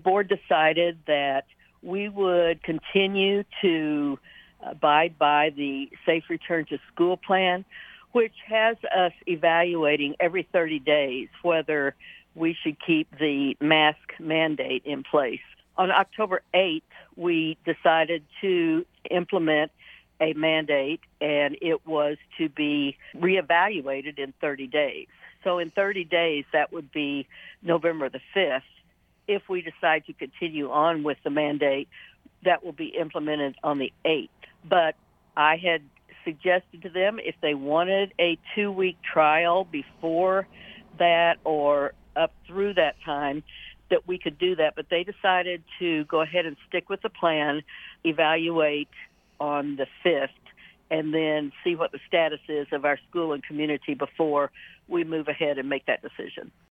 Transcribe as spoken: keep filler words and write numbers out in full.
board decided that we would continue to abide by the Safe Return to School plan, which has us evaluating every thirty days whether we should keep the mask mandate in place. On October eighth, we decided to implement a mandate, and it was to be reevaluated in thirty days. So in thirty days, that would be November the fifth. If we decide to continue on with the mandate, that will be implemented on the eighth. But I had suggested to them if they wanted a two-week trial before that or up through that time, that we could do that. But they decided to go ahead and stick with the plan, evaluate on the fifth, and then see what the status is of our school and community before we move ahead and make that decision.